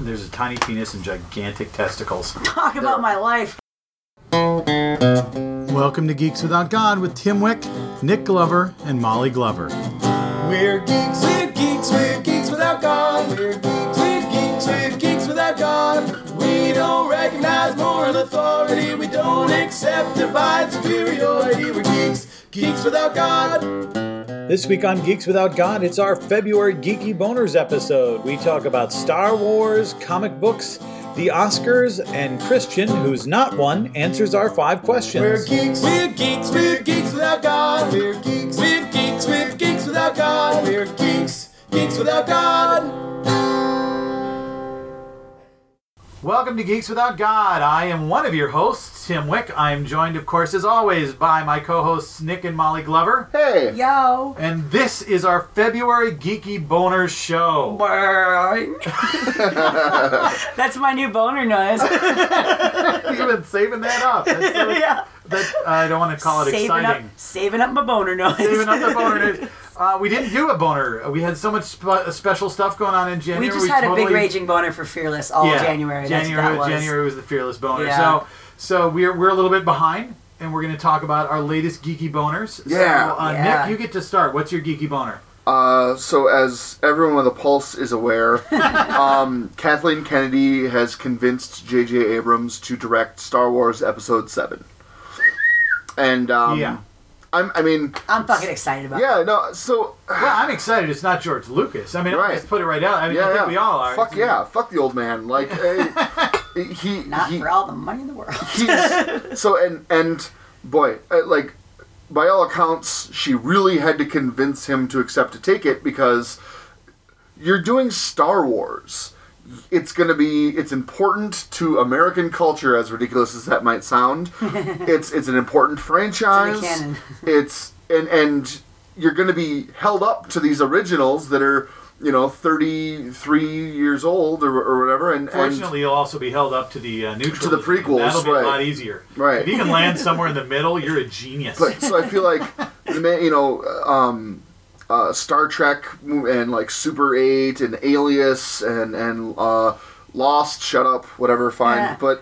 there's a tiny penis and gigantic testicles. Talk about my life. Welcome to Geeks Without God with Tim Wick, Nick Glover, and Molly Glover. We're geeks, we're geeks, we're geeks without God. We're geeks, we're geeks, we're geeks without God. We don't recognize moral authority. We don't accept divine superiority. We're geeks, geeks without God. This week on Geeks Without God, it's our February Geeky Boners episode. We talk about Star Wars, comic books, the Oscars, and Christian, who's not one, answers our 5 questions. We're geeks, we're geeks, we're geeks without God. We're geeks, we're geeks, we're geeks without God. We're geeks, geeks without God. Welcome to Geeks Without God. I am one of your hosts, Tim Wick. I am joined, of course, as always, by my co-hosts, Nick and Molly Glover. Hey. Yo. And this is our February Geeky Boners show. That's my new boner noise. You've been saving that up. Yeah. I don't want to call it exciting. Saving up my boner noise. Saving up the boner noise. We didn't do a boner. We had so much special stuff going on in January. We just had a big raging boner for Fearless all January. January was the Fearless boner. Yeah. So we're a little bit behind, and we're going to talk about our latest geeky boners. Yeah. So, Nick, you get to start. What's your geeky boner? So as everyone with a pulse is aware, Kathleen Kennedy has convinced J.J. Abrams to direct Star Wars Episode 7. And, I'm fucking excited about it. Yeah, no, so... Well, I'm excited. It's not George Lucas. I mean, I'll just put it right out. I mean, I think we all are. Fuck yeah. Fuck the old man. Like, for all the money in the world. Like, by all accounts, she really had to convince him to accept to take it because you're doing Star Wars. It's important to American culture, as ridiculous as that might sound. It's an important franchise. It's in the canon. And you're going to be held up to these originals that are, 33 years old or whatever. And fortunately, you'll also be held up to the new trilogy. To the prequels, That'll be right. a lot easier. Right. If you can land somewhere in the middle, you're a genius. So I feel like the man, Star Trek and like Super 8 and Alias and Lost, shut up, whatever, fine. Yeah. But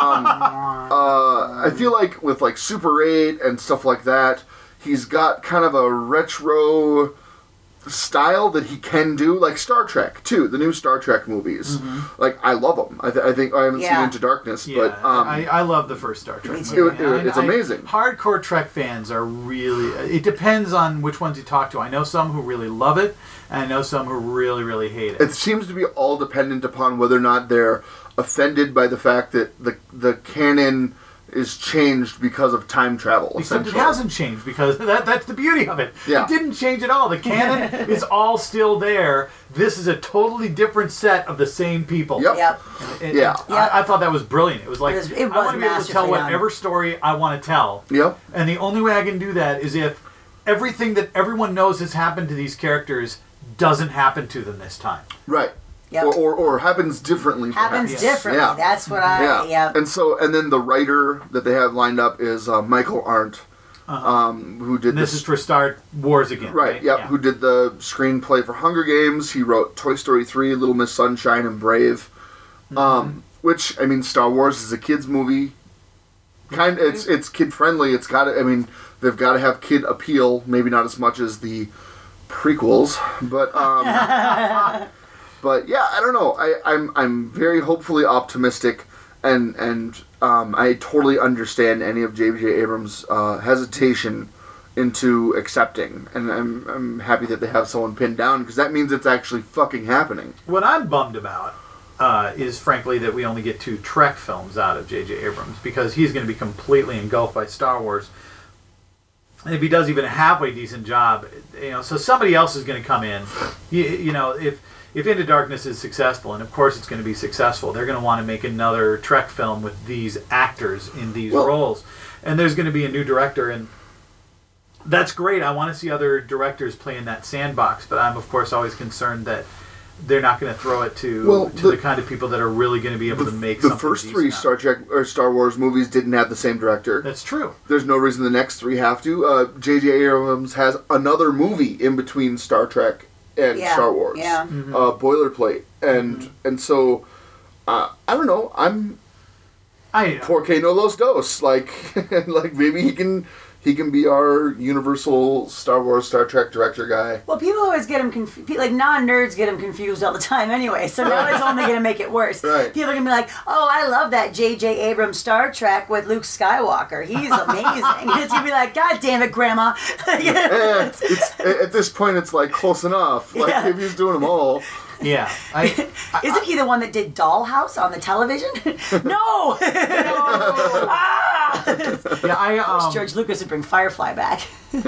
I feel like with like Super 8 and stuff like that, he's got kind of a retro style that he can do, like Star Trek too, the new Star Trek movies. Mm-hmm. Like, I love them. I think I haven't seen Into Darkness, but I love the first Star Trek movie. It's amazing. Hardcore Trek fans are really... It depends on which ones you talk to. I know some who really love it, and I know some who really, really hate it. It seems to be all dependent upon whether or not they're offended by the fact that the canon is changed because of time travel. Except it hasn't changed, because that's the beauty of it. Yeah. It didn't change at all. The canon is all still there. This is a totally different set of the same people. Yep. I thought that was brilliant. It was like, it was I want to be able to tell masterfully whatever story I want to tell. Yep. And the only way I can do that is if everything that everyone knows has happened to these characters doesn't happen to them this time. Right. Yep. Or happens differently. Differently. Yeah. That's what And then the writer that they have lined up is Michael Arndt, who did this is for Star Wars again. Right. Yep. Yeah. Who did the screenplay for Hunger Games? He wrote Toy Story 3, Little Miss Sunshine, and Brave. Mm-hmm. Which, I mean, Star Wars is a kids movie. It's kid friendly. It's got to. I mean, they've got to have kid appeal. Maybe not as much as the prequels, but. But yeah, I don't know. I'm very hopefully optimistic, and I totally understand any of J.J. Abrams' hesitation into accepting, and I'm happy that they have someone pinned down, because that means it's actually fucking happening. What I'm bummed about is frankly that we only get 2 Trek films out of J.J. Abrams, because he's going to be completely engulfed by Star Wars. And if he does even a halfway decent job, so somebody else is going to come in. If Into Darkness is successful, and of course it's going to be successful, they're going to want to make another Trek film with these actors in these roles. And there's going to be a new director, and that's great. I want to see other directors play in that sandbox, but I'm, of course, always concerned that they're not going to throw it to the kind of people that are really going to be able to make something The first 3 Star Trek or Star Wars movies didn't have the same director. That's true. There's no reason the next 3 have to. J.J. Abrams has another movie in between Star Trek and Star Wars. Yeah. Boilerplate. And so I don't know. I Porque no los dos. Like maybe he can be our Universal Star Wars Star Trek director guy. Well, people always get him confused. Like non-nerds get him confused all the time anyway. So now it's only going to make it worse. Right. People are going to be like, "Oh, I love that J.J. Abrams Star Trek with Luke Skywalker. He's amazing." And it's going to be like, "God damn it, Grandma!" It's at this point, it's like close enough. Like Yeah. if he's doing them all. yeah. Isn't he the one that did Dollhouse on the television? No. Yeah. George Lucas would bring Firefly back.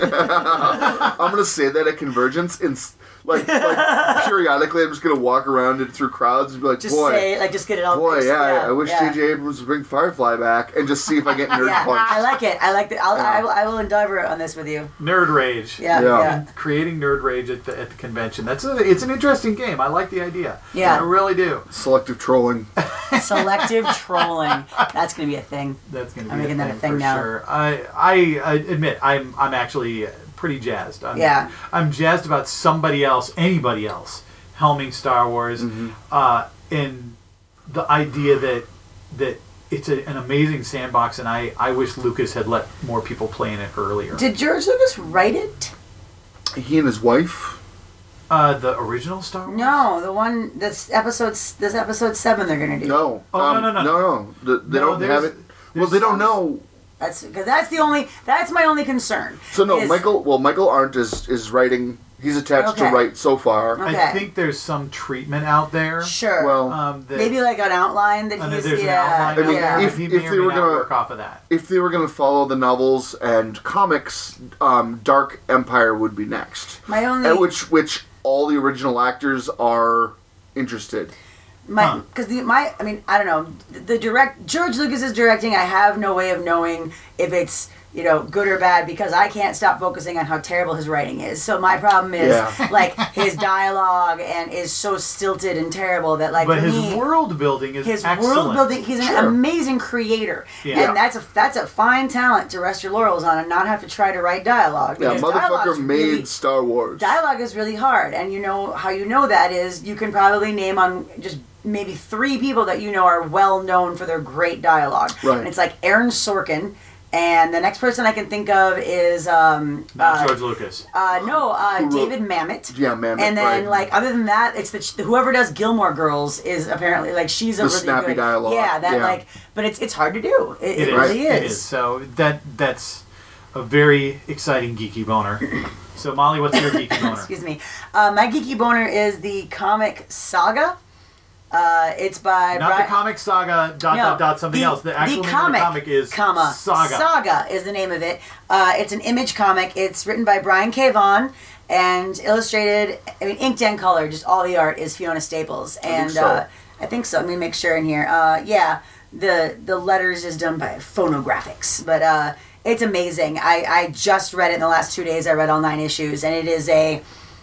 I'm gonna say that at Convergence, like periodically, I'm just gonna walk around and through crowds and be like, Just boy, say it, like just get it all. boy, fixed. yeah, I wish yeah. J.J. Abrams would bring Firefly back and just see if I get nerd Yeah, punched. I like it. I like it. I will endeavor on this with you. Nerd Rage. Yeah, Yeah. yeah. Creating Nerd Rage at the convention. It's an interesting game. I like the idea. Yeah. I really do. Selective trolling. Selective trolling. That's gonna be a thing. That's going to be I'm making that a thing for now. sure. I admit I'm actually pretty jazzed. I'm jazzed about anybody else helming Star Wars, and the idea that it's an amazing sandbox, and I wish Lucas had let more people play in it earlier. Did George Lucas write it? He and his wife. The original Star Wars? No, the one that's episode 7 they're gonna do. No. Oh, no. They don't have it. Well, they don't know. That's because that's my only concern. So no, is- Michael Arndt is writing. He's attached to Okay. write so far. Okay. I think there's some treatment out there. Sure. Well, That, maybe like an outline that he's there's an outline. I mean, yeah. if he may or they may were not gonna- work off of that. if they were going to follow the novels and comics, Dark Empire would be next. my only At which all the original actors are interested. because I mean I don't know George Lucas is directing. I have no way of knowing if it's good or bad because I can't stop focusing on how terrible his writing is. So my problem is like his dialogue and is so stilted and terrible that like But for his me, world building is his excellent. world building, he's an Sure. amazing creator, Yeah. and that's a fine talent to rest your laurels on and not have to try to write dialogue. Yeah, because dialogue's motherfucker made really- Star Wars. Dialogue is really hard, and how you know that is you can probably name on just maybe 3 people that are well known for their great dialogue. Right. And it's like Aaron Sorkin, and the next person I can think of is Not George Lucas. David Mamet. Yeah, Mamet, And then right. other than that, it's whoever does Gilmore Girls is apparently she's a The really snappy good dialogue, Yeah, that yeah. but it's hard to do. It is. really It is. is. So that's a very exciting geeky boner. So Molly, what's your geeky boner? Excuse me. My geeky boner is the comic Saga. It's by Not the comic saga something else. The actual name of the comic is Saga. Saga is the name of it. It's an Image comic. It's written by Brian K. Vaughan and illustrated. Inked and color. Just all the art is Fiona Staples. And I think so. Let me make sure in here. The letters is done by Phonographics, but it's amazing. I just read it in the last 2 days. I read all 9 issues, and it is a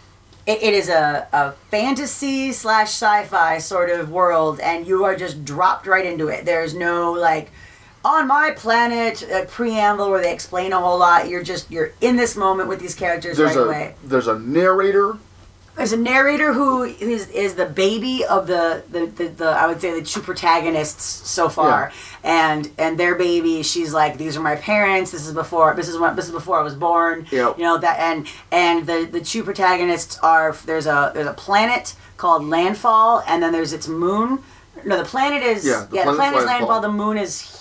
fantasy / sci-fi sort of world, and you are just dropped right into it. There's no on my planet preamble where they explain a whole lot. You're in this moment with these characters right away. There's a narrator. There's a narrator who is the baby of the I would say the 2 protagonists so far, and their baby. She's like, these are my parents. This is before I was born. Yep. And the 2 protagonists are there's a planet called Landfall, and then there's its moon. No, the planet is the planet is Landfall. The moon is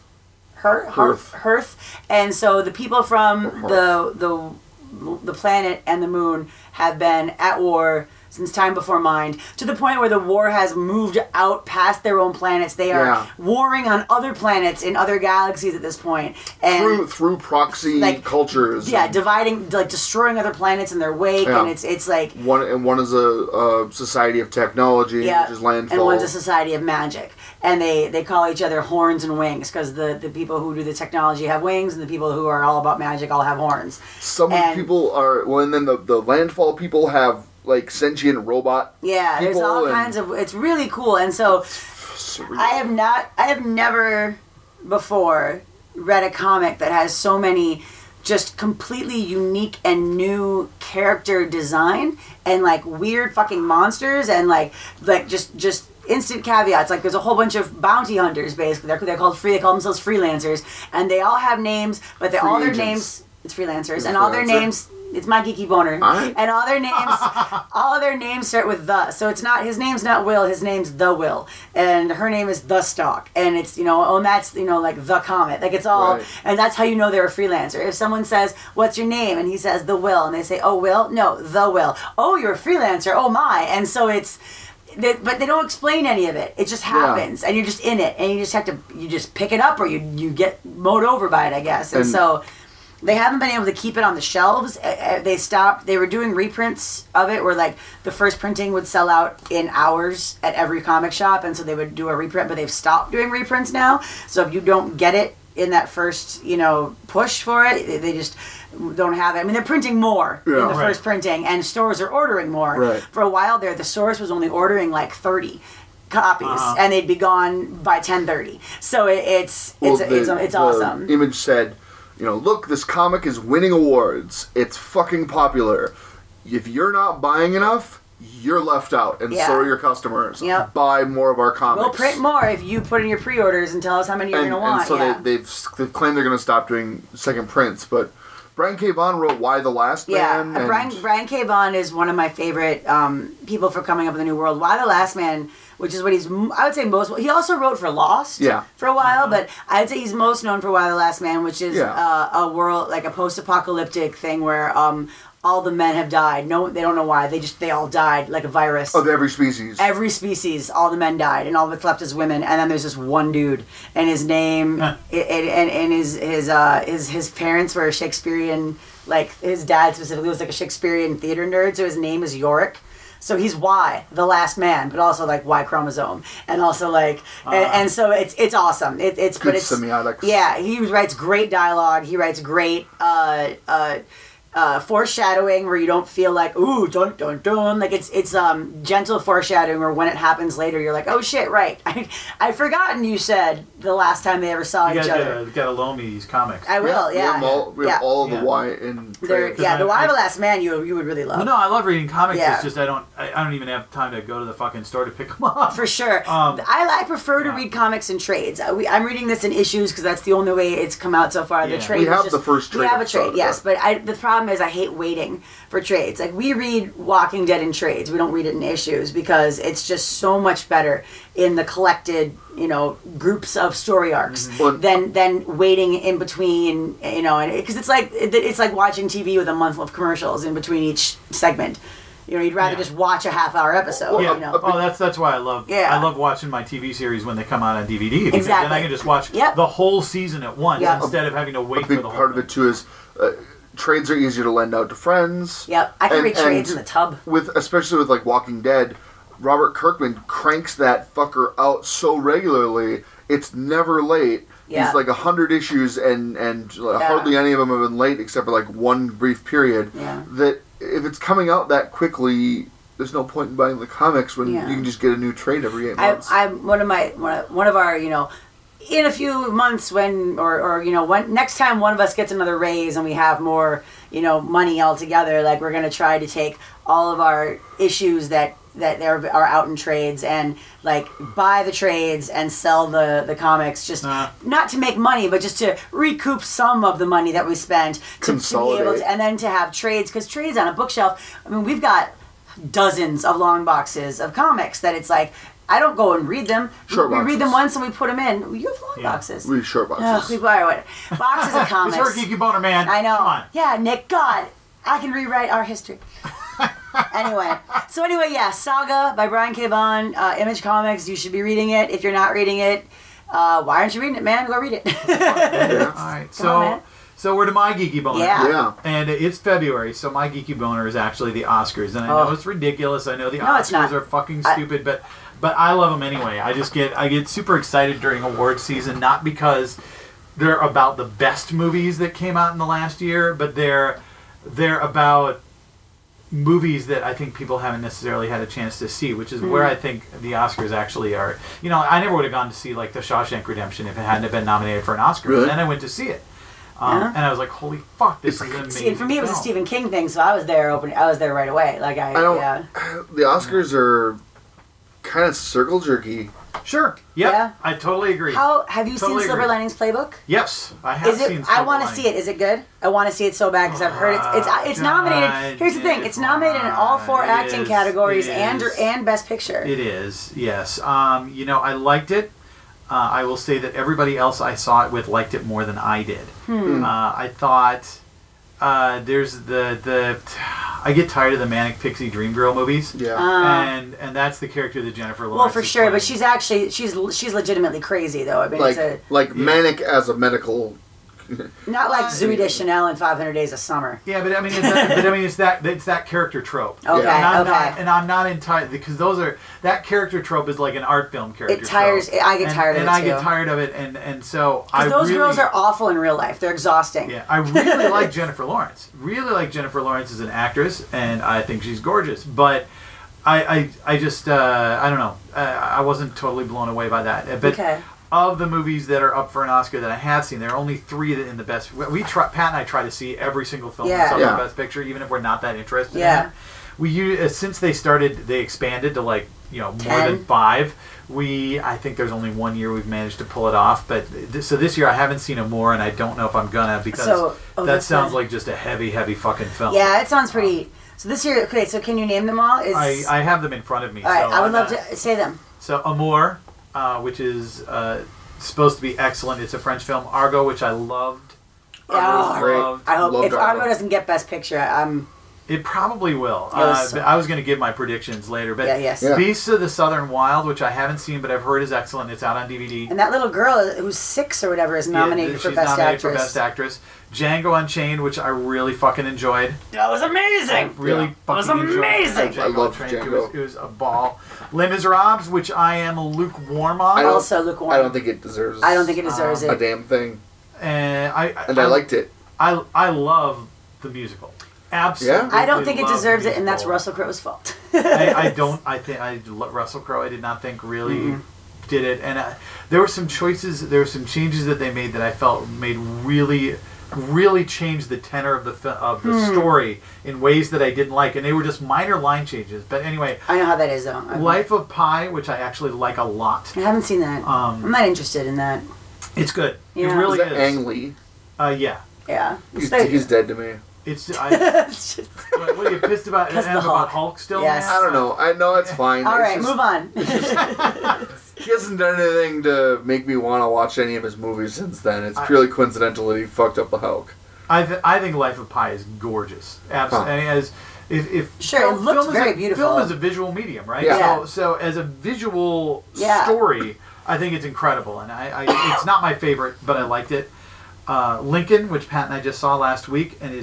Hearth. And so the people from the planet and the moon have been at war since time before mind, to the point where the war has moved out past their own planets. They are warring on other planets in other galaxies at this point, and through proxy cultures. Yeah, dividing, destroying other planets in their wake, and it's like one is a society of technology, which is Landfall, and one's a society of magic. And they call each other horns and wings because the people who do the technology have wings, and the people who are all about magic all have horns. Some people are and then the Landfall people have sentient robot. Yeah, there's all kinds of. It's really cool, and so surreal. I have never before read a comic that has so many just completely unique and new character design and weird fucking monsters and just instant caveats. Like there's a whole bunch of bounty hunters. Basically, they call themselves freelancers, and they all have names, but all their agents. names. It's freelancers, You're and all their freelancer? names. It's my geeky boner, Alright. and all their names start with the. So it's not his name's not Will, his name's the Will, and her name is the Stalk, and it's and that's like the Comet, like it's all, Right. and that's how you know they're a freelancer. If someone says, "What's your name?" and he says the Will, and they say, "Oh, Will," no, the Will. Oh, you're a freelancer. Oh my, and so it's. But they don't explain any of it. It just happens, and you're just in it, and you just have to pick it up, or you get mowed over by it, I guess, and so. They haven't been able to keep it on the shelves. They stopped. They were doing reprints of it where, like, the first printing would sell out in hours at every comic shop, and so they would do a reprint, but they've stopped doing reprints now. So if you don't get it in that first, push for it, they just don't have it. I mean, they're printing more in the first printing, and stores are ordering more. Right. For a while there, the source was only ordering, like, 30 copies, and they'd be gone by 10:30. So it's awesome. The Image said, look, this comic is winning awards. It's fucking popular. If you're not buying enough, you're left out, and so are your customers. Yep. Buy more of our comics. We'll print more if you put in your pre-orders and tell us how many you're going to want. And so they've claimed they're going to stop doing second prints, but Brian K. Vaughan wrote Why the Last Man. Yeah, Brian K. Vaughan is one of my favorite people for coming up with the New World. Why the Last Man, which is what I would say most. He also wrote for Lost for a while, but I'd say he's most known for Why the Last Man, which is a world, like a post-apocalyptic thing where all the men have died. No, they don't know why. They all died like a virus. Of every species. Every species, all the men died, and all that's left is women. And then there's this one dude, and his name, and his parents were Shakespearean. Like his dad specifically was like a Shakespearean theater nerd, so his name is Yorick. So he's Y, the last man, but also like Y chromosome, and also like, and so it's awesome. It's good but it's semiotics. Yeah, he writes great dialogue. He writes great foreshadowing where you don't feel like ooh dun dun dun, like it's gentle foreshadowing where when it happens later you're like, oh shit, right, I'd forgotten you said the last time they ever saw each other. You gotta loan me these comics. I will. We have all of the Y in trade. The Y the Last Man you would really love. Well, no, I love reading comics. Yeah. It's just I don't even have time to go to the fucking store to pick them up. For sure. I prefer to read comics in trades. I'm reading this in issues because that's the only way it's come out so far. The trade. We have the first trade. We have a trade, episode, yes. But the problem is I hate waiting for trades. Like we read Walking Dead in trades. We don't read it in issues because it's just so much better in the collected, groups of story arcs than waiting in between, and because it's like watching TV with a month of commercials in between each segment. You'd rather just watch a half-hour episode. Yeah. Oh, that's why I love watching my TV series when they come out on DVD. Because exactly. then I can just watch the whole season at once instead of having to wait for the whole part of it too is trades are easier to lend out to friends. Yep, I can read trades in the tub. Especially with like Walking Dead, Robert Kirkman cranks that fucker out so regularly. It's never late. Yeah. He's like 100 issues and hardly any of them have been late except for like one brief period. Yeah. That if it's coming out that quickly, there's no point in buying the comics when you can just get a new trade every 8 months. I'm one of our in a few months when next time one of us gets another raise and we have more money all together, like we're gonna try to take all of our issues that are out in trades and like buy the trades and sell the comics, just not to make money but just to recoup some of the money that we spent to be able to, and then to have trades, because trades on a bookshelf, I mean, we've got dozens of long boxes of comics that it's like I don't go and read them. We read them once and we put them in. You have long boxes. We have short boxes. We buy boxes of comics. It's her geeky boner, man. I know. Come on. Yeah, Nick. God, I can rewrite our history. Anyway, Saga by Brian K. Vaughan, Image Comics. You should be reading it. If you're not reading it, why aren't you reading it, man? Go read it. All right, so we're to my geeky boner. Yeah. And it's February, so my geeky boner is actually the Oscars, and I know it's ridiculous. I know the Oscars are fucking stupid, but I love them anyway. I get super excited during award season, not because they're about the best movies that came out in the last year, but they're about movies that I think people haven't necessarily had a chance to see, which is where I think the Oscars actually are. I never would have gone to see like The Shawshank Redemption if it hadn't been nominated for an Oscar. Really? And then I went to see it. And I was like, "Holy fuck, this is amazing!" See, and for me, it was a Stephen King thing, so I was there right away. Like the Oscars are kind of circle jerky. Sure. Yep. Yeah. I totally agree. How have you Totally seen Silver agree. Linings Playbook? Yes, I have Is it? seen. I want to see it. Is it good? I want to see it so bad because I've heard it's nominated. Here's the thing: it's nominated in all 4 acting categories and Best Picture. It is. Yes. You know, I liked it. I will say that everybody else I saw it with liked it more than I did. I thought there's the I get tired of the Manic Pixie Dream Girl movies. Yeah. And that's the character that Jennifer Lawrence. Well, for is sure, playing. but she's actually she's legitimately crazy though. I mean, like manic as a medical. not like Zooey Deschanel in 500 Days of Summer. Yeah, but I mean, it's that character trope. Okay, and I'm not entirely because that character trope is like an art film character. It tires. trope. I get tired of it and I too. get tired of it, and so Those girls are awful in real life. They're exhausting. Yeah, I really like Jennifer Lawrence. Really like Jennifer Lawrence as an actress, and I think she's gorgeous. But I just I don't know. I wasn't totally blown away by that. But Okay. of the movies that are up for an Oscar that I have seen, there are only 3 that in the best. Pat and I try to see every single film that's up Yeah. for Best Picture, even if we're not that interested in Yeah. it. We since they expanded to like more 10? than 5. I think there's only 1 year we've managed to pull it off, but so this year I haven't seen Amore, and I don't know if I'm gonna because that that's sounds good. like just a heavy fucking film. Yeah, it sounds pretty. So this year, okay. So can you name them all? I have them in front of me. All right, so I would I'm love not- to say them. So Amour, which is supposed to be excellent. It's a French film. Argo, which I loved. Oh, great. Loved. I hope Loved if Argo Argo. doesn't get Best Picture, I'm. It probably will. It was- I was going to give my predictions later, but Yeah, yes. Yeah. Beasts of the Southern Wild, which I haven't seen but I've heard is excellent. It's out on DVD. And that little girl who's 6 or whatever is nominated for she's Best nominated Actress. for Best Actress. Django Unchained, which I really fucking enjoyed. That was amazing. Really Yeah. fucking That was amazing. enjoyed I loved Unchained. Django. It was a ball. Les Miserables, which I am lukewarm on. I don't- Also, lukewarm. I don't think it deserves. I don't think it deserves a it. damn thing. And And I liked it. I love the musical. Absolutely. Yeah? I don't think it love the deserves it, and that's musical. Russell Crowe's fault. Russell Crowe, I did not think really did it. And there were some changes that they made that I felt made really changed the tenor of the story in ways that I didn't like. And they were just minor line changes. But anyway, I know how that is, though. Life of Pi, which I actually like a lot. I haven't seen that. I'm not interested in that. It's good. Yeah. It really Is that is. Ang Lee? Yeah. Yeah. He's dead to me. It's It's just- what are you pissed about? 'Cause of the about Hulk. Hulk still? Yes. man? I don't know. I know it's fine. All It's right, just- move on. He hasn't done anything to make me want to watch any of his movies since then. It's purely coincidental that he fucked up the Hulk. I think Life of Pi is gorgeous. Absolutely. Huh. I mean, if Sure, it looks film very is beautiful. Film is a visual medium, right? Yeah. So as a visual Yeah. story, I think it's incredible, and I it's not my favorite, but I liked it. Lincoln, which Pat and I just saw last week, and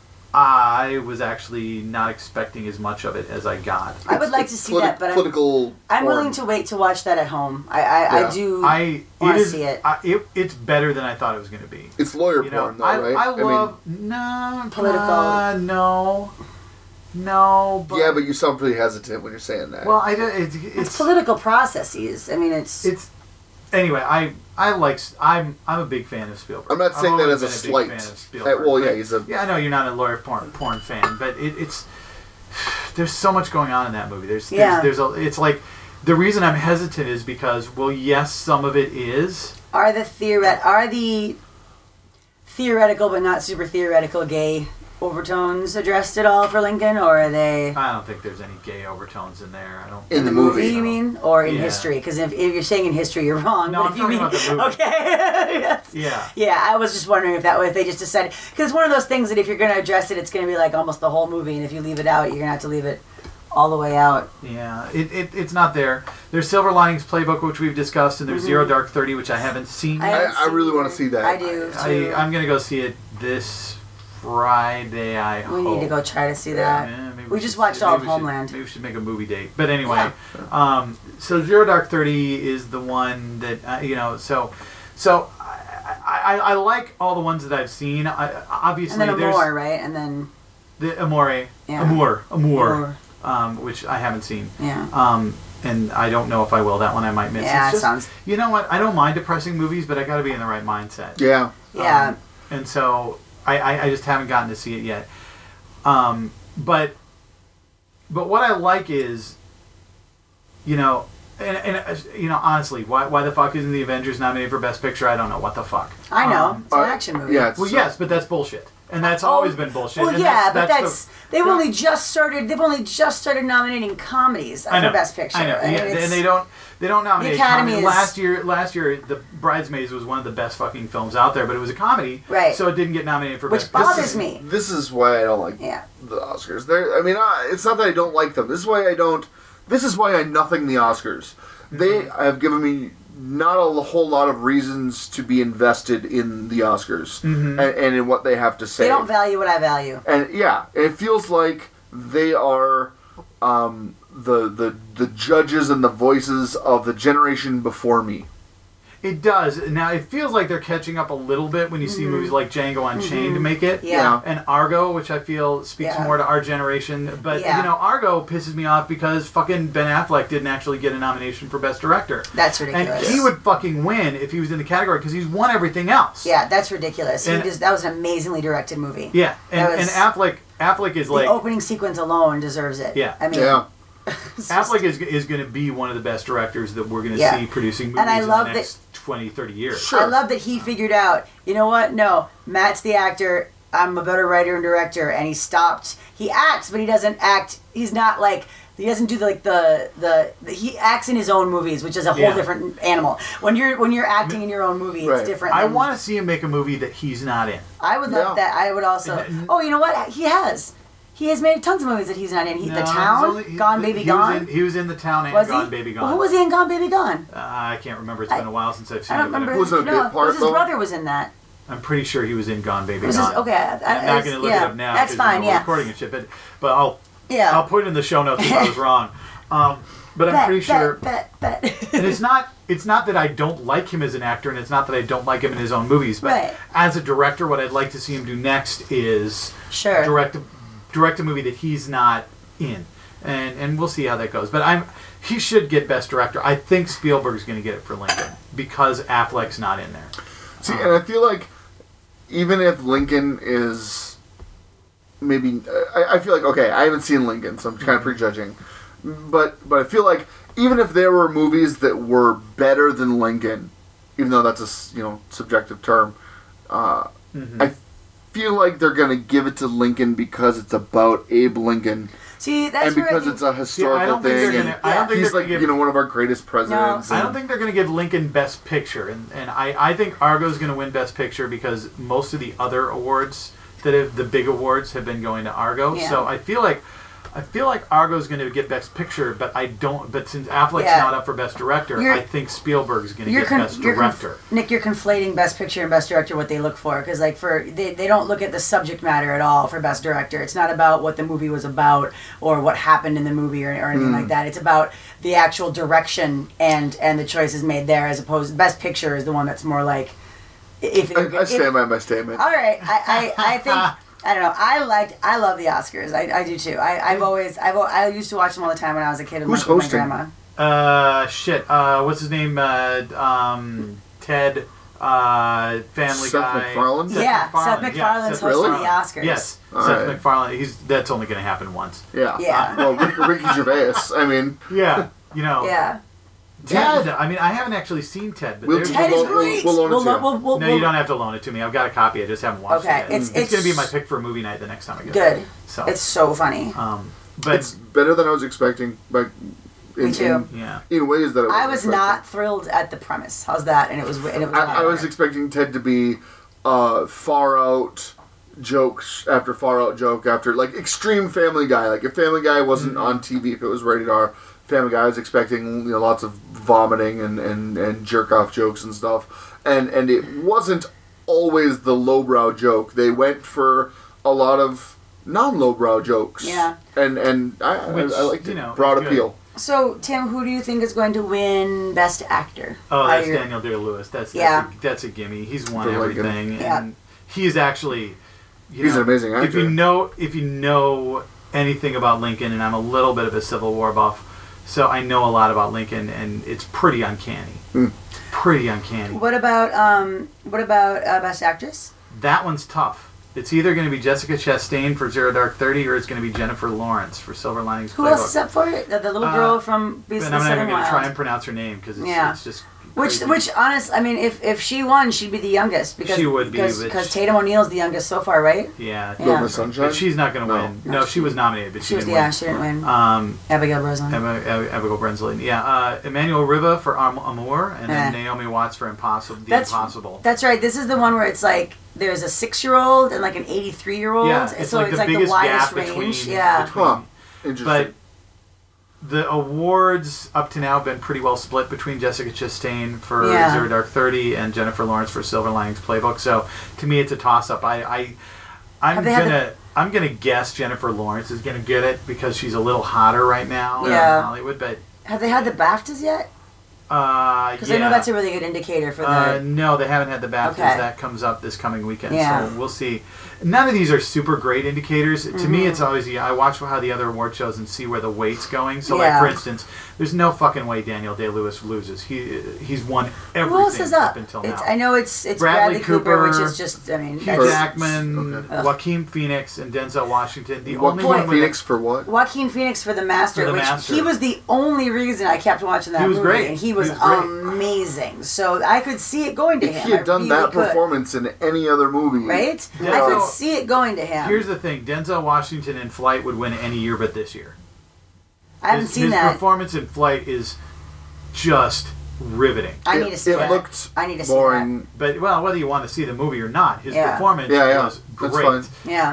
I was actually not expecting as much of it as I got. I would like to It's see that, but political. I'm willing porn. to wait to watch that at home. I Yeah. do I want it to is see it. it's better than I thought it was going to be. It's lawyer You know, porn, though, I right? love Political. no. But, yeah, but you sound pretty hesitant when you're saying that. well, It's it's political processes. I mean, it's anyway. I'm a big fan of Spielberg. I'm not I've saying that always as a been slight. big fan of Spielberg, Well, yeah, but- he's a. yeah, I know you're not a lawyer porn fan, but there's so much going on in that movie. Yeah. It's like the reason I'm hesitant is because yes, some of it is. are the theoretical but not super theoretical gay overtones addressed at all for Lincoln, or are they I don't think there's any gay overtones in there. I don't. In the movie. You mean, or in Yeah. history? Because if you're saying in history, you're wrong. No, but I'm if you talking mean about the movie. okay, yes. Yeah. Yeah, I was just wondering if they just decided, because it's one of those things that if you're going to address it, it's going to be like almost the whole movie, and if you leave it out, you're going to have to leave it all the way out. Yeah, it's not there. There's Silver Linings Playbook, which we've discussed, and there's Zero Dark 30, which I haven't seen I yet. haven't I seen really wanna it. see that. I do too. I'm going to go see it this Friday, I hope. We need to go try to see that. Yeah, maybe We just should- watched all of maybe we should- Homeland. Maybe we should make a movie date. But anyway, so Zero Dark 30 is the one that, so I like all the ones that I've seen. Obviously, And then there's Amore, right? And then the Amore, Yeah. Amore, which I haven't seen. yeah. And I don't know if I will. That one I might miss. Yeah, It's it sounds- You know what? I don't mind depressing movies, but I got to be in the right mindset. Yeah. Yeah. And so I just haven't gotten to see it yet. But what I like is honestly, why the fuck isn't the Avengers nominated for Best Picture? I don't know. What the fuck? I know. It's an action movie. Yeah. Well, yes, but that's bullshit. And that's always been bullshit. Well, and yeah, that's they've only just started nominating comedies for Best Picture. I know. And they don't nominate the Academy comedy. Last year, The Bridesmaids was one of the best fucking films out there, but it was a comedy, right? So it didn't get nominated for Best Picture. Which bothers me. This is why I don't like the Oscars. It's not that I don't like them. This is why I nothing the Oscars. Mm-hmm. They have given me not a whole lot of reasons to be invested in the Oscars and in what they have to say. They don't value what I value. And it feels like they are the judges and the voices of the generation before me. It does. Now, it feels like they're catching up a little bit when you see movies like Django Unchained make it. Yeah. And Argo, which I feel speaks more to our generation. But, Argo pisses me off because fucking Ben Affleck didn't actually get a nomination for Best Director. That's ridiculous. And he would fucking win if he was in the category because he's won everything else. Yeah, that's ridiculous. That was an amazingly directed movie. Yeah. And Affleck is like... The opening sequence alone deserves it. Yeah. I mean... Yeah. Affleck is going to be one of the best directors that we're going to see producing movies in the next 20, 30 years. Sure. I love that he figured out, you know what? No, Matt's the actor. I'm a better writer and director. And he stopped. He acts, but he doesn't act. He's not like... He doesn't do he acts in his own movies, which is a whole different animal. When you're acting in your own movie, it's different. I want to see him make a movie that he's not in. I would love that. I would also... Oh, you know what? He has made tons of movies that he's not in. The Town, Gone Baby Gone. He was in The Town and Gone Baby Gone. Well, who was he in Gone Baby Gone? I can't remember. It's been a while since I've seen it. I don't remember. Was it a bit part, his brother was in that. I'm pretty sure he was in Gone Baby Gone. Okay, I'm not going to look it up now. That's fine. We're recording and shit, but I'll put it in the show notes if I was wrong. But I'm pretty sure. And it's not that I don't like him as an actor, and it's not that I don't like him in his own movies. But as a director, what I'd like to see him do next is direct a movie that he's not in, and we'll see how that goes. But he should get Best Director. I think Spielberg's going to get it for Lincoln because Affleck's not in there. See, and I feel like even if Lincoln is maybe, I feel like I haven't seen Lincoln, so I'm kind of prejudging, but I feel like even if there were movies that were better than Lincoln, even though that's a subjective term, I feel like they're going to give it to Lincoln because it's about Abe Lincoln. See, that's and because it's a historical thing, I don't think he's like one of our greatest presidents. No, I don't think they're going to give Lincoln Best Picture, and I think Argo's going to win Best Picture because most of the other awards the big awards have been going to Argo. Yeah. So I feel like Argo's going to get Best Picture, but since Affleck's not up for Best Director, I think Spielberg's going to get Best Director. Nick, you're conflating Best Picture and Best Director, what they look for, because they don't look at the subject matter at all for Best Director. It's not about what the movie was about or what happened in the movie or anything like that. It's about the actual direction and the choices made there, as opposed to Best Picture is the one that's more like... I stand by my statement. All right, I think... I don't know. I love the Oscars. I do too. I used to watch them all the time when I was a kid with my grandma. What's his name? Ted. Family Seth Guy. MacFarlane? Seth MacFarlane's hosting the Oscars. Yes, all Seth right. MacFarlane. That's only going to happen once. Yeah. Well, Ricky Gervais. I mean. Yeah. Yeah. Ted. I mean, I haven't actually seen Ted, but Ted is great. We'll loan it to you. No, you don't have to loan it to me. I've got a copy. I just haven't watched it yet. It's going to be my pick for a movie night the next time I go. Good. So it's so funny. But it's better than I was expecting. Me too. In ways that I was not thrilled at the premise. How's that? And it was. I was expecting Ted to be far out jokes after far out joke after extreme Family Guy. Like if Family Guy wasn't on TV, if it was rated R. Family Guy, I was expecting lots of vomiting and jerk off jokes and stuff, and it wasn't always the lowbrow joke. They went for a lot of non-lowbrow jokes. Yeah, and I liked it. Broad appeal. So Tim, who do you think is going to win Best Actor? Oh, that's Daniel Day-Lewis. That's a gimme. He's won everything, and he's actually he's an amazing actor. If you know anything about Lincoln, and I'm a little bit of a Civil War buff. So I know a lot about Lincoln, and it's pretty uncanny. Pretty uncanny. What about Best Actress? That one's tough. It's either going to be Jessica Chastain for Zero Dark 30 or it's going to be Jennifer Lawrence for Silver Linings Who Playbook. else is up for it? The little girl from Beast And of I'm the not even Southern going to try and Wild. pronounce her name because Yeah. it's just Which, crazy. honest, I mean, if she won, she'd be the youngest because She would be, but because Tatum O'Neal's the youngest so far, right? Yeah. Yeah. Miss Sunshine? But she's not going to No. win. No, she was nominated, but she didn't win. She didn't win. Um, Abigail Breslin. Abigail Breslin. Yeah. Emmanuel Riva for Amour, and then Eh. Naomi Watts for Impossible. The That's- Impossible. That's right. This is the one where it's like there's a 6-year-old and like an 83-year-old. Yeah, it's so like it's the like the biggest widest gap range. between. Yeah. Huh. Interesting. But the awards up to now have been pretty well split between Jessica Chastain for Yeah. Zero Dark 30 and Jennifer Lawrence for Silver Linings Playbook. So to me, it's a toss-up. I'm Have they had gonna guess Jennifer Lawrence is gonna get it because she's a little hotter right now Yeah. in Hollywood. But Have they had the BAFTAs yet? Because I know that's a really good indicator for the. no, they haven't had the BAFTAs. Okay. That comes up this coming weekend, Yeah. so we'll see. None of these are super great indicators. To Mm-hmm. me, it's always I watch how the other award shows and see where the weight's going. So, Yeah. like for instance, there's no fucking way Daniel Day-Lewis loses. He's won everything Who else is up? until now. I know it's Bradley Bradley Cooper, which Cooper, is just Hugh that's- Jackman, Okay. Joaquin Phoenix, and Denzel Washington. The What only point one with Phoenix for what? Joaquin Phoenix for The Master, For The which Master. he was the only reason I kept watching that He was movie, great. and he was He was great. amazing. So I could see it going to If him. he had I done really that could. performance in any other movie, right? Yeah. I could see it going to him. Here's the thing: Denzel Washington in Flight would win any year, but this year. I haven't seen his that. performance in Flight is just riveting. I need to see it that. looked I need to see boring. But well, whether you want to see the movie or not, his Yeah. performance Yeah, was that's great. fine. Yeah.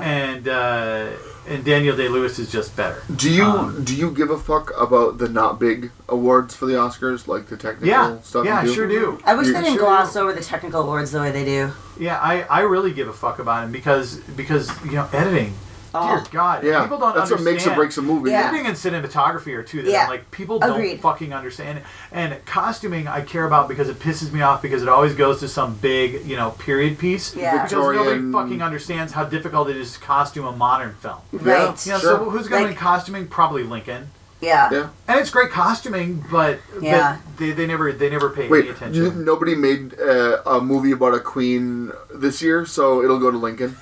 And Daniel Day-Lewis is just better. Do you give a fuck about the not big awards for the Oscars, like the technical Yeah, stuff? yeah, I you do? sure do. I wish You they didn't sure gloss do. over the technical awards the way they do. Yeah, I really give a fuck about him because editing. Oh. Dear God, Yeah, people don't that's what makes or understand. breaks a movie. Yeah. Editing and cinematography are two that Yeah. I'm like people Agreed. don't fucking understand. And costuming I care about because it pisses me off because it always goes to some big period piece. Yeah. Because nobody Victorian- fucking understands how difficult it is to costume a modern film. Right. You know, Sure. so who's going to Like- be costuming? Probably Lincoln. Yeah. Yeah. And it's great costuming, but Yeah. they never pay any Wait, attention. nobody made a movie about a queen this year, so it'll go to Lincoln.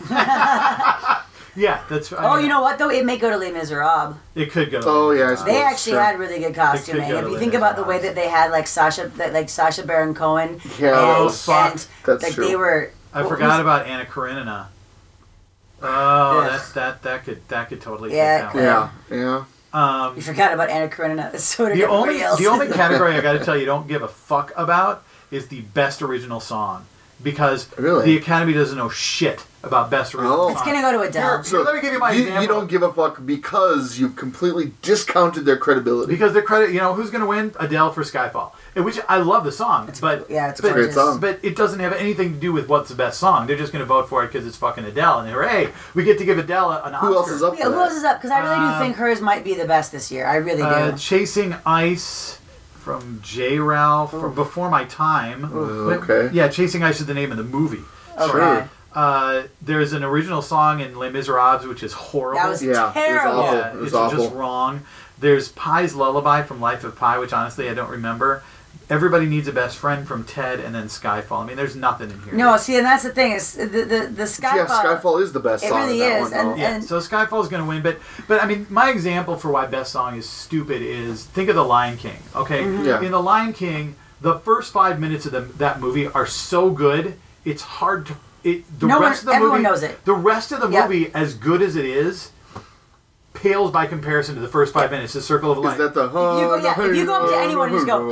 Yeah, that's. Oh, you know what though? It may go to Les Miserables. it could go. Oh, yeah, I They suppose. actually Sure. had really good costuming. go to If you Les think about the way Miserables. that they had like Sacha Baron Cohen, Yeah, Oh, and, fuck. and That's like true. they were. I who's- forgot about Anna Karenina. Oh, Ugh. that could totally Yeah, take it that could. Yeah, yeah. one. You forgot about Anna Karenina. So did The everybody only else. the only category I got to tell you don't give a fuck about is the best original song because Really? the Academy doesn't know shit about best original Oh. song. It's gonna go to Adele. So let me give you my you example. don't give a fuck because you've completely discounted their credibility. Because the credit, who's going to win? Adele for Skyfall, which I love the song, but yeah, it's but, gorgeous. Great song. But it doesn't have anything to do with what's the best song. They're just going to vote for it because it's fucking Adele, and hooray, we get to give Adele an Oscar. Who else is up Yeah, for who that? else is up? Because I really do think hers might be the best this year. I really do. Chasing Ice from J. Ralph from Before My Time. okay. Yeah, Chasing Ice is the name of the movie. Okay. There's an original song in Les Miserables which is horrible. That was Yeah, it was terrible. awful. Yeah, It was it's awful. just wrong. There's Pie's Lullaby from Life of Pi, which honestly I don't remember. Everybody Needs a Best Friend from Ted, and then Skyfall. I mean, there's nothing in here. No, see, and that's the thing is the Skyfall. Yeah, Skyfall is the best It song. really in that is, one, though. and- Yeah, so Skyfall's going to win, but I mean, my example for why best song is stupid is think of The Lion King. Okay, Yeah. in The Lion King, the first 5 minutes of that movie are so good, it's hard to. Everyone knows it. The rest of the Yep. movie, as good as it is, pales by comparison to the first 5 minutes. The Circle of Is Life. that the? If you go up to anyone and just go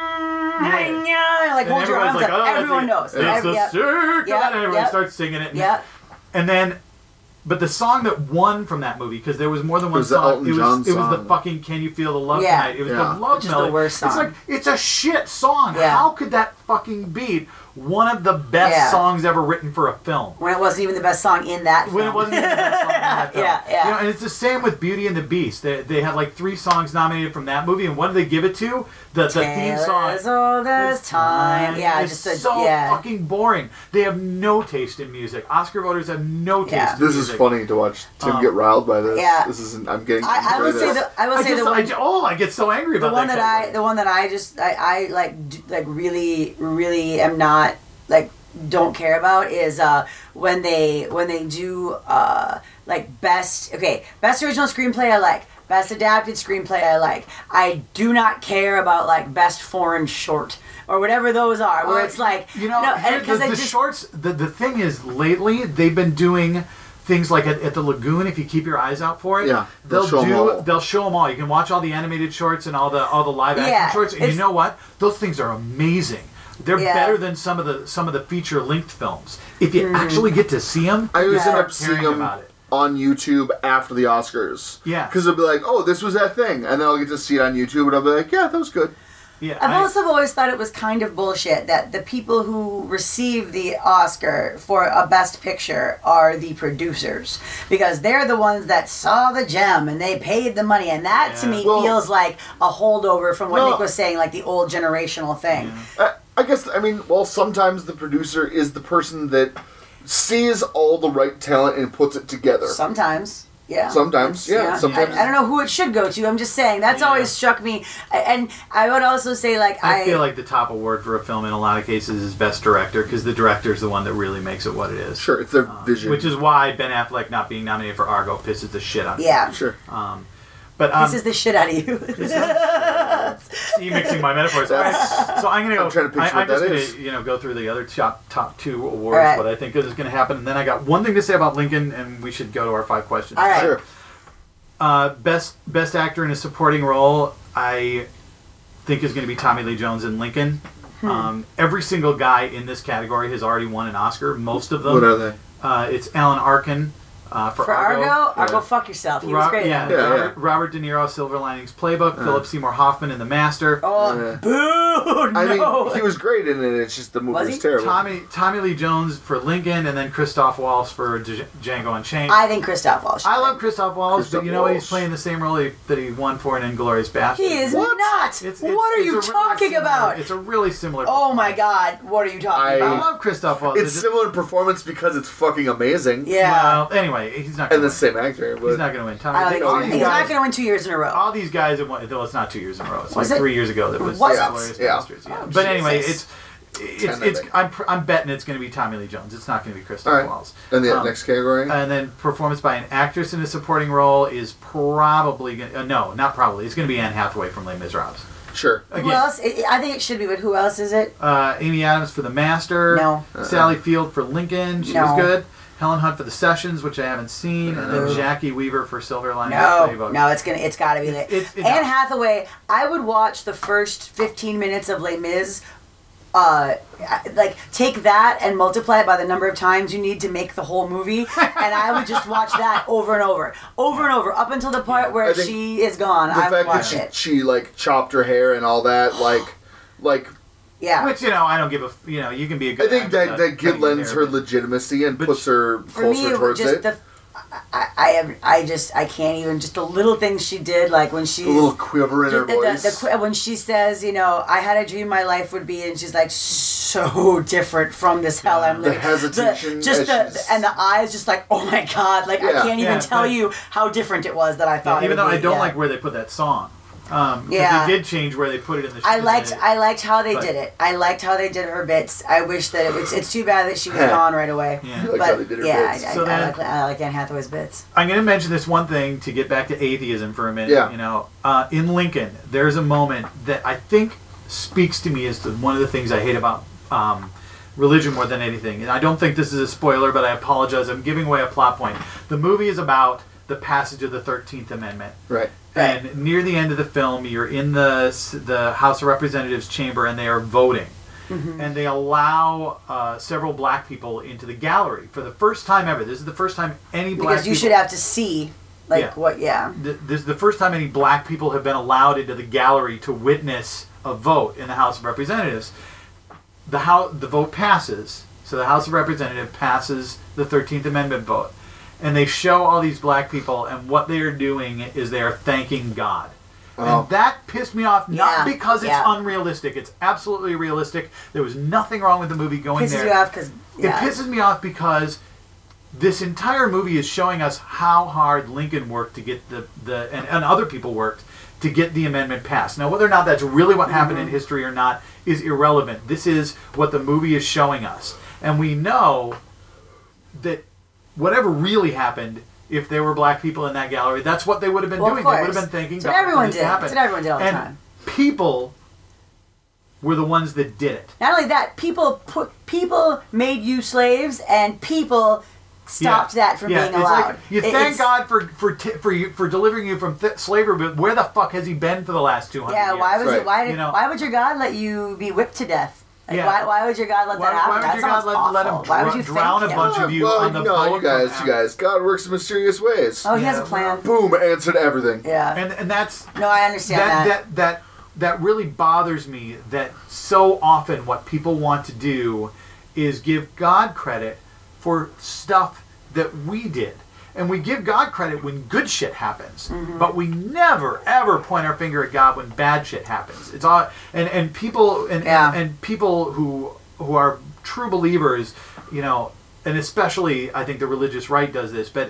like And hold your everyone's arms like, up, "Oh, that's everyone it. knows. It's the Yep. circle, Yep, and everyone yep. starts singing it. Yeah. And then, but the song that won from that movie, because there was more than one was the song. Elton it was John it was the song. fucking "Can You Feel the Love Yeah. Tonight." It was Yeah. the love Which is the melody. worst It's song. like it's a shit song. Yeah. How could that fucking beat one of the best Yeah. songs ever written for a film? When it wasn't even the best song in that When film. it wasn't even the best song in that film. Yeah. And it's the same with Beauty and the Beast. They had like 3 songs nominated from that movie, and what did they give it to? The theme song. As old as time. Yeah, it's just a, so yeah. fucking boring. They have no taste in music. Oscar voters have no taste Yeah. in This music. is funny to watch Tim Um, get riled by this. yeah. This isn't. I'm getting. I will say that. I get so angry the about one that I just like like really am not like don't care about is when they do like best original screenplay I like, best adapted screenplay I like. I do not care about like best foreign short or whatever those are, where it's like the shorts. The thing is, lately they've been doing things like at the Lagoon. If you keep your eyes out for it, they'll show them all. You can watch all the animated shorts and all the live action shorts, and you know what? Those things are amazing. They're better than some of the feature length films. If you actually get to see them, I always end up seeing them on YouTube after the Oscars. Yeah, because they'll be like, "Oh, this was that thing," and then I'll get to see it on YouTube, and I'll be like, "Yeah, that was good." Yeah, I've also always thought it was kind of bullshit that the people who receive the Oscar for a Best Picture are the producers, because they're the ones that saw the gem and they paid the money, and that to me feels like a holdover from what Nick was saying, like the old generational thing. I guess, sometimes the producer is the person that sees all the right talent and puts it together. Sometimes. Yeah. Sometimes. Sometimes. I don't know who it should go to. I'm just saying. That's always struck me. And I would also say, like, I feel like the top award for a film in a lot of cases is Best Director, because the director is the one that really makes it what it is. Sure, it's their vision. Which is why Ben Affleck not being nominated for Argo pisses the shit out of me. Yeah. Sure. But pisses the shit out of you. See, mixing my metaphors. All right, so I'm gonna go. I'm trying to picture what that is. Go through the other top two awards. What I think is going to happen, and then I got one thing to say about Lincoln, and we should go to our 5 questions. All right. Sure. Best actor in a supporting role, I think is going to be Tommy Lee Jones in Lincoln. Every single guy in this category has already won an Oscar. Most of them. What are they? It's Alan Arkin. For Argo? Argo, fuck yourself. He was great. Robert De Niro, Silver Linings Playbook. Philip Seymour Hoffman in The Master. Oh, boo! No. I mean, he was great in it. It's just the movie was terrible. Tommy Lee Jones for Lincoln, and then Christoph Waltz for Django Unchained. I think Christoph Waltz. I love Christoph Waltz, but you know what? He's playing the same role that he won for in Inglourious Basterds. He is not. What are you talking about? It's a really similar. Oh my God! What are you talking about? I love Christoph Waltz. It's similar in performance because it's fucking amazing. Yeah. Well, anyway, he's not. And the same actor. He's not going to win. He's not going to win 2 years in a row. All these guys have won. Well, it's not 2 years in a row. It's like 3 years ago that was Inglourious Basterds. Yeah. But anyway, I'm betting it's going to be Tommy Lee Jones. It's not going to be Christoph Waltz. And the next category? And then performance by an actress in a supporting role is probably going to... no, not probably. It's going to be Anne Hathaway from Les Miserables. Sure. Again, who else? I think it should be, but who else is it? Amy Adams for The Master. No. Sally Field for Lincoln. She was good. Helen Hunt for The Sessions, which I haven't seen, and then Jackie Weaver for Silver Linings Playbook. No, it's got to be Anne Hathaway. I would watch the first 15 minutes of Les Mis. Take that and multiply it by the number of times you need to make the whole movie, and I would just watch that over and over, up until the part where she is gone. I would watch it. She chopped her hair and all that, Yeah. Which, I don't give a... you can be a good... I think that lends her legitimacy and puts her closer towards it. I can't even... Just the little things she did, like when she's... A little quiver in her voice. When she says, I had a dream my life would be, and she's like, so different from this hell I'm living. The hesitation. And the eyes just like, oh my God. I can't even tell you how different it was that I thought even it would though be. I don't like where they put that song. They did change where they put it in the show. I liked how they did it. I liked how they did her bits. I wish that it's too bad that she was gone right away. Yeah. But how they did her bits. I like Anne Hathaway's bits. I'm going to mention this one thing to get back to atheism for a minute. Yeah. In Lincoln, there's a moment that I think speaks to me as to one of the things I hate about religion more than anything. And I don't think this is a spoiler, but I apologize. I'm giving away a plot point. The movie is about the passage of the 13th Amendment. Right. And near the end of the film, you're in the House of Representatives chamber, and they are voting. Mm-hmm. And they allow several black people into the gallery for the first time ever. This is the first time any black people... Because you should have to see, This is the first time any black people have been allowed into the gallery to witness a vote in the House of Representatives. The vote passes, so the House of Representatives passes the 13th Amendment vote. And they show all these black people, and what they are doing is they are thanking God. And that pissed me off, not because it's unrealistic. It's absolutely realistic. There was nothing wrong with the movie going there. Pisses you off because... It pisses me off because this entire movie is showing us how hard Lincoln worked to get and other people worked to get the amendment passed. Now, whether or not that's really what happened in history or not is irrelevant. This is what the movie is showing us. And we know that whatever really happened, if there were black people in that gallery, that's what they would have been doing. They would have been thinking, That's what everyone did. Happen. That's what everyone did all the And time. people were the ones that did it. Not only that, people made you slaves, and people stopped that from being it's allowed. Like, you thank God for delivering you from slavery, but where the fuck has he been for the last 200 Yeah, years? why was Right. it? Why did? You know? Why would your God let you be whipped to death? Like, Yeah. why would your God let that happen? Why would That your God sounds let him awful. Why would you drown thank a him? bunch of you on the no, boat? you guys. God works in mysterious ways. Oh, he has Yeah, a plan. Boom, answered everything. Yeah. And that's No, I understand that. that really bothers me, that so often what people want to do is give God credit for stuff that we did. And we give God credit when good shit happens, but we never ever point our finger at God when bad shit happens. It's all and people and people who are true believers, you know, and especially I think the religious right does this, but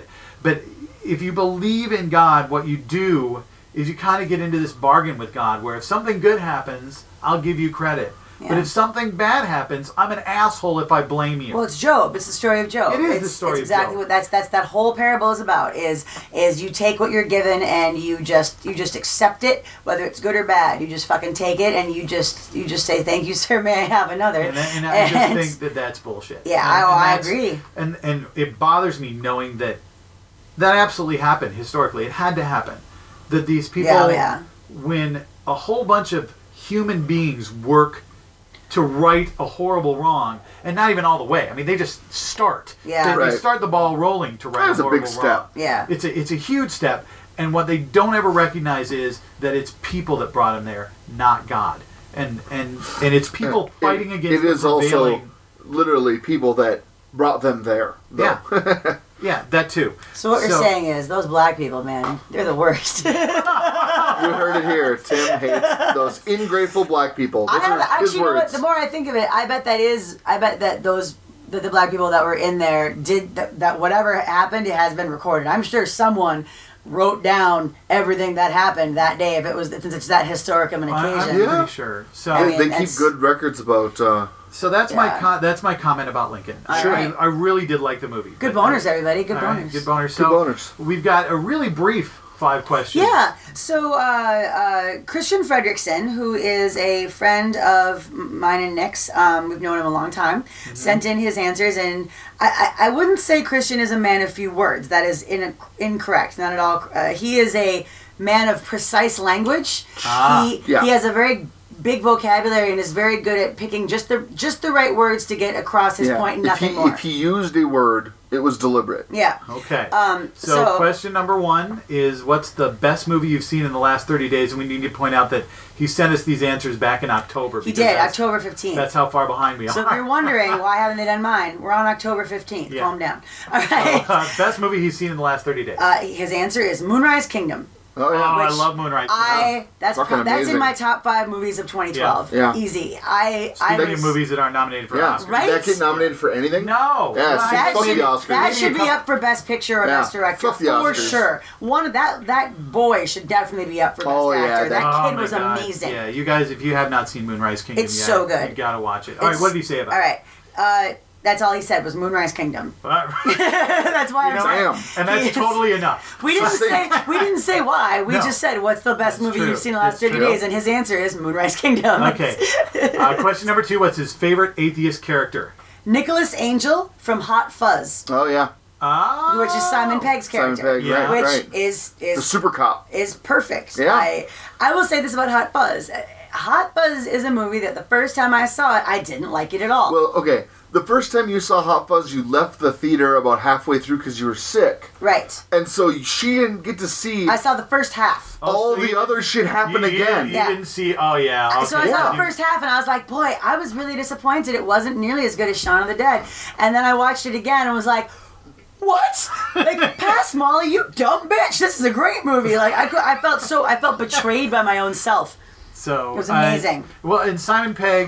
if you believe in God, what you do is you kind of get into this bargain with God where if something good happens, I'll give you credit. Yeah. But if something bad happens, I'm an asshole if I blame you. Well, it's Job. It's the story of Job. It is it's, the story it's of exactly Job. what that's that whole parable is about. Is you take what you're given and you just accept it, whether it's good or bad. You just fucking take it and you just say thank you, sir. May I have another? And I just think that that's bullshit. Yeah, And I that's- agree. And it bothers me knowing that absolutely happened historically. It had to happen. That these people, when a whole bunch of human beings work to right a horrible wrong, and not even all the way. I mean, they just start. Yeah. They start the ball rolling to right That's a a horrible big step. wrong. Yeah. It's a huge step. And what they don't ever recognize is that it's people that brought them there, not God. And it's people fighting against It is the also prevailing. literally people that brought them there. Though. Yeah. Yeah, that too. So what you're saying is those black people, man, they're the worst. You heard it here. Tim hates those ingrateful black people. Those are his actually, you know what? words. The more I think of it, I bet that the black people that were in there did that whatever happened, it has been recorded. I'm sure someone wrote down everything that happened that day since it's that historic of an occasion. I'm pretty sure. So I mean, They keep that's- good records about. So that's Yeah. that's my comment about Lincoln. Sure. I really did like the movie. Good But- boners, everybody. Good All right, boners. good boners. Good So boners. we've got a really brief 5 questions. Yeah. So Christian Fredrickson, who is a friend of mine and Nick's, we've known him a long time, sent in his answers, and I wouldn't say Christian is a man of few words. That is incorrect. Not at all. He is a man of precise language. He has a very big vocabulary and is very good at picking just the right words to get across his point and nothing more. If he used a word, it was deliberate. Yeah. Okay. So question number 1 is, what's the best movie you've seen in the last 30 days? And we need to point out that he sent us these answers back in October. He because did, that's- October 15th. That's how far behind we are. So if you're wondering why haven't they done mine, we're on October 15th. Yeah. Calm down. All right. Best movie he's seen in the last 30 days. His answer is Moonrise Kingdom. Oh, yeah. I which love Moonrise. That's Fucking in amazing. my top 5 movies of 2012. Yeah. Easy. Speaking of movies that aren't nominated for Yeah. Oscars. Right? Did that get nominated for anything? No. Yeah, Right. That fuck should, the Oscars. that Maybe should a be couple- up for Best Picture or Yeah. Best Director Fuck the for Oscars. sure. One of that boy should definitely be up for Best Oh, yeah, Actor. That Oh kid my was God. amazing. Yeah, you guys, if you have not seen Moonrise Kingdom It's yet, so good. you gotta watch it. All right, what did he say about All it? right. That's all he said was Moonrise Kingdom. That's why I'm saying. Damn. And that's Yes. totally enough. We didn't say why. We No. just said what's the best That's movie true. you've seen in the last That's 30 true. days, and his answer is Moonrise Kingdom. Okay. Question number 2, what's his favorite atheist character? Nicholas Angel from Hot Fuzz, Oh, yeah. which is Simon Pegg's Simon character, Pegg, Yeah. right, which right. is The super cop. is perfect. Yeah. I will say this about Hot Fuzz. Hot Fuzz is a movie that the first time I saw it, I didn't like it at all. Well, okay. The first time you saw Hot Fuzz, you left the theater about halfway through because you were sick. Right. And so she didn't get to see I saw the first half. all so the you- other shit happen You again. Yeah. didn't see. Oh yeah. Okay. So I saw the You- first half and I was like, boy, I was really disappointed. It wasn't nearly as good as Shaun of the Dead. And then I watched it again and was like, what? Like, pass Molly, you dumb bitch. This is a great movie. Like, I felt betrayed by my own self. So It was amazing. well, and Simon Pegg,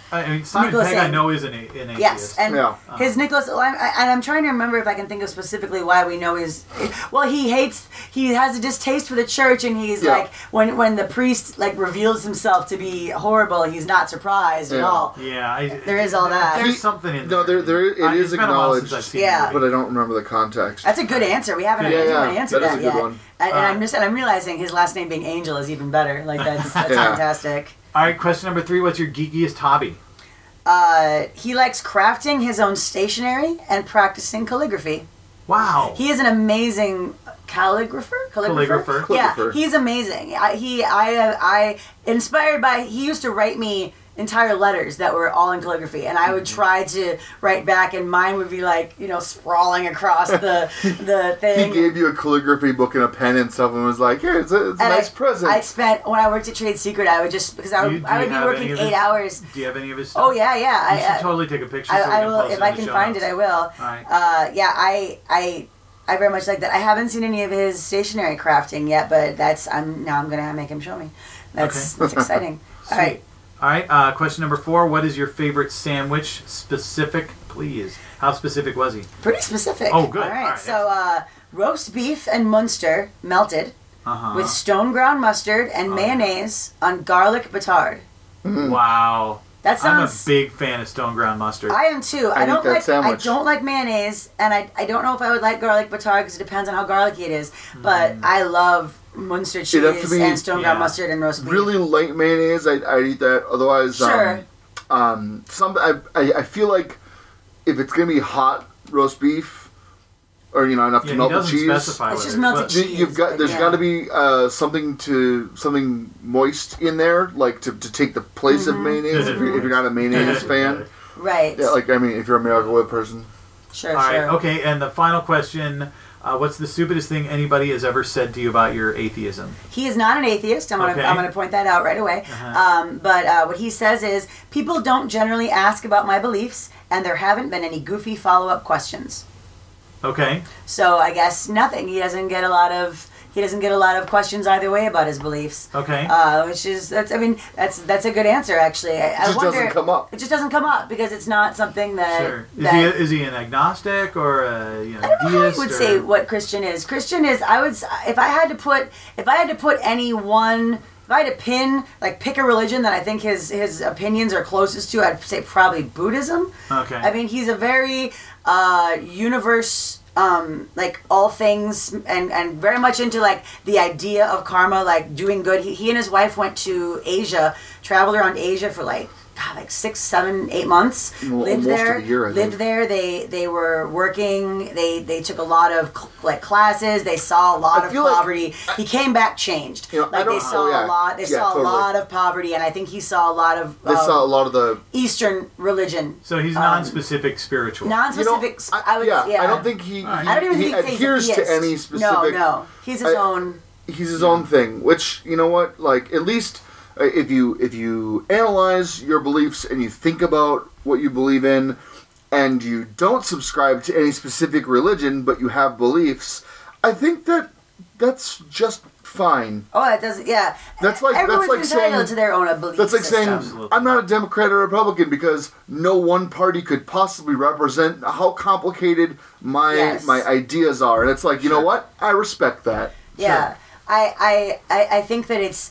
I mean, Simon Nicholas Pegg, I Ing. know is an atheist. Yes, and Yeah. his Nicholas, and I'm trying to remember if I can think of specifically why we know he has a distaste for the church, and he's Yeah. like, when the priest like reveals himself to be horrible, he's not surprised at Yeah. all. Yeah, There is all that. There's something in No, there. there it is It's been a while since acknowledged, I've seen Yeah. the but movie. I don't remember the context. That's a good answer. We haven't Yeah, yeah. answered That is that a good yet. one. And I'm realizing his last name being Angel is even better. Like that's Yeah. fantastic. All right, question number 3. What's your geekiest hobby? He likes crafting his own stationery and practicing calligraphy. Wow. He is an amazing calligrapher. Calligrapher. Yeah, Calligrapher. he's amazing. I inspired by. He used to write me entire letters that were all in calligraphy, and I would try to write back, and mine would be like sprawling across the He thing. gave you a calligraphy book and a pen and stuff, and was like, "Here, it's a And nice present." I spent when I worked at Trade Secret. I would just because I would Do I you would be have working any of 8 his- hours. Do you have any of his stuff? Oh yeah. You should totally take a picture. So we I can will post if it I in the can show find notes. it. I will. Alright. Yeah, I very much like that. I haven't seen any of his stationery crafting yet, but I'm gonna make him show me. That's exciting. All right. All right, question number 4. What is your favorite sandwich? Specific, please. How specific was he? Pretty specific. Oh, good. All right. All right, So roast beef and Munster melted Uh-huh. with stone ground mustard and mayonnaise on garlic batard. Wow. That I'm a sounds. big fan of stone ground mustard. I am too. I'd eat that I sandwich. don't like mayonnaise, and I don't know if I would like garlic batard because it depends on how garlicky it is. But I love Munster It'd have to cheese be- and stone ground yeah. mustard and roast beef. Really light mayonnaise, I'd eat that. Otherwise, Sure. I feel like if it's gonna be hot roast beef, or enough yeah, to he melt the doesn't cheese. specify It's with just it, melted but- cheese. There's Yeah. got to be something moist in there, like to take the place Mm-hmm. of mayonnaise. If you're not a mayonnaise fan, Right. yeah, like if you're a Miracle Whip person. Sure. All right, Sure. okay, and the final question. What's the stupidest thing anybody has ever said to you about your atheism? He is not an atheist. I'm Okay. gonna point that out right away. But what he says is people don't generally ask about my beliefs, and there haven't been any goofy follow-up questions. Okay. So I guess nothing. He doesn't get a lot of questions either way about his beliefs. Okay. Which is that's a good answer actually. I Just wonder, doesn't come up. It just doesn't come up because it's not something that. Sure. that Is he an agnostic or a I don't know how deist? you would or- say what Christian is. Christian is if I had to put any one, if I had to pick a religion that I think his opinions are closest to, I'd say probably Buddhism. Okay. I mean, he's a very universe, like all things, and very much into like the idea of karma, like doing good. He and his wife went to Asia, traveled around Asia for like 6, 7, 8 months. Well, Lived almost there. a year, I lived think. there. They were working. They took a lot of classes. They saw a lot I of feel like- poverty. He came back changed. You know, I Like they don't- saw oh, yeah. a lot. They Yeah, saw totally. a lot of poverty, and I think he saw a lot of They saw a lot of the. Eastern religion. So he's non-specific spiritual. Non-specific. I would. Yeah. I don't think he I don't even he think he's adheres to atheist. any specific. No. He's his I- own. He's his own thing, which you know what, like at least if you analyze your beliefs and you think about what you believe in, and you don't subscribe to any specific religion, but you have beliefs, I think that's just fine. Oh, that doesn't. Yeah. That's like Everyone's entitled saying to their own belief that's like saying Absolutely. I'm not a Democrat or Republican because no one party could possibly represent how complicated my Yes. my ideas are, and it's like you know what, I respect that. Yeah, I think that it's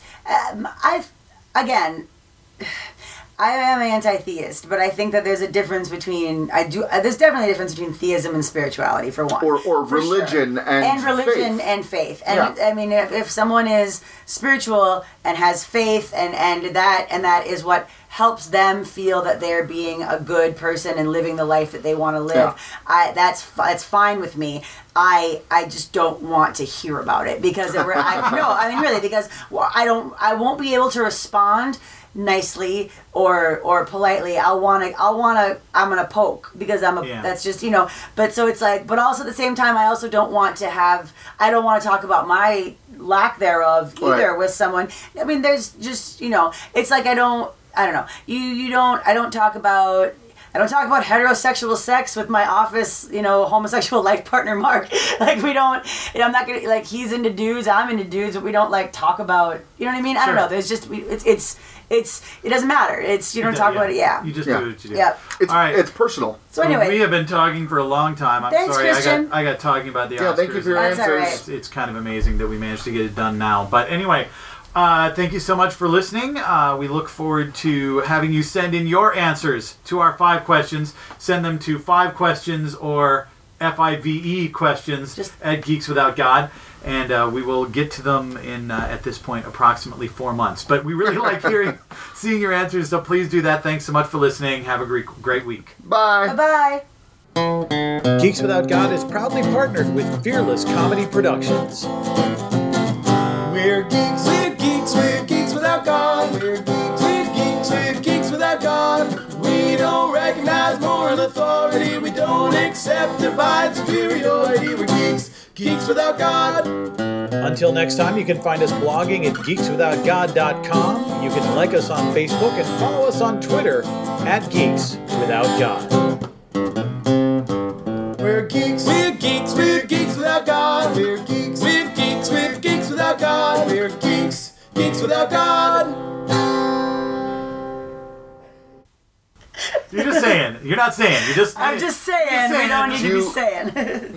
I am anti-theist, but I think that there's a difference between there's definitely a difference between theism and spirituality for one, Or for religion sure. and religion faith. and faith. And Yeah. I mean, if someone is spiritual and has faith and that is what helps them feel that they're being a good person and living the life that they want to live, that's fine with me. I just don't want to hear about it because because I won't be able to respond nicely or politely. I'm gonna poke because that's just but so it's like, but also at the same time I also don't want to talk about my lack thereof either Right. with someone. I mean, there's just it's like I don't know. I don't talk about I don't talk about heterosexual sex with my office, homosexual life partner Mark. Like we don't. I'm not gonna like. He's into dudes. I'm into dudes, but we don't like talk about. You know what I mean? I don't know. There's just it doesn't matter. You don't talk about it. Yeah. You just Yeah. do what you do. Yeah. It's, All right. it's personal. So anyway, we have been talking for a long time. I'm Thanks, sorry. Christian. I got talking about the Oscars. Yeah, thank you for your That's all answers. right. It's kind of amazing that we managed to get it done now. But anyway, thank you so much for listening. We look forward to having you send in your answers to our 5 questions. Send them to 5 questions or FIVE questions Just- at Geeks Without God. And we will get to them in, at this point, approximately 4 months. But we really like seeing your answers, so please do that. Thanks so much for listening. Have a great week. Bye. bye. Geeks Without God is proudly partnered with Fearless Comedy Productions. We're geeks, we're geeks, we're geeks without God. We're geeks, we're geeks, we're geeks without God. We don't recognize moral authority. We don't accept divine superiority. We're geeks, geeks without God. Until next time, you can find us blogging at geekswithoutgod.com. You can like us on Facebook and follow us on Twitter at Geeks Without God. We're geeks, we're geeks, we're geeks without God. We're geeks, we're geeks, we're geeks without God. We're geeks, geeks without God. You're just saying. You're not saying. You're just. I'm just saying, we don't need to be You- saying.